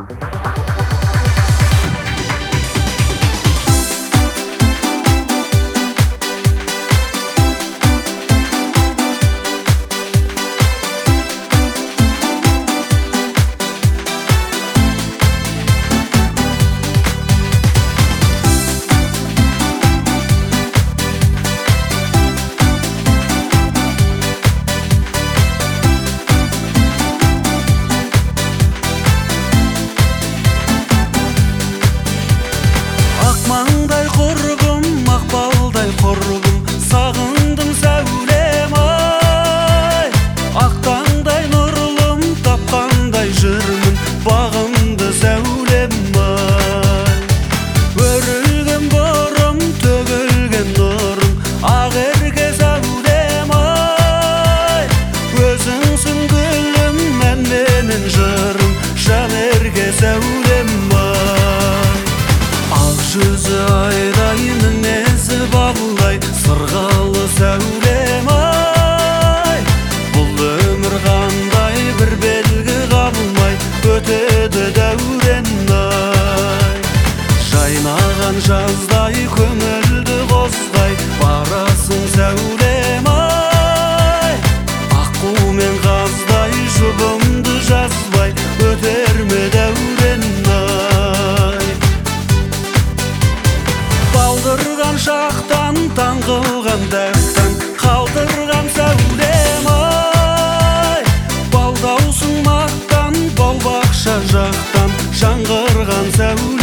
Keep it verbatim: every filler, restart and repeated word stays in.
Маңдай құрбым, мақпалдай құрбым, сағындым сәулем ай. Ақтаңдай нұрлым, тапқандай жүрмін, бағымды сәулем ай. Өрілген бұрым, төгілген нұрым, ағерге сәулем ай. Өзіңсің гүлім, мән менің жырым, жанерге сәулем ай. Ақ жүзі айдай, мінезі балдай, сырғалы сәулем ай. Бұл өмір қандай, бір белгі қалмай, өтеді дәурен ай. Жайнаған жаздай, көңілді қоздай, барасың сәулем ай. Аққу мен қаздай, жұбымды жазбай, өтер ме дәурен ай. Балдырған шақтан, таңғылған дәқтан, қалдырған сәулем ай. Балдаусың мақтан, бау бақша жақтан, жаңғырған сәулем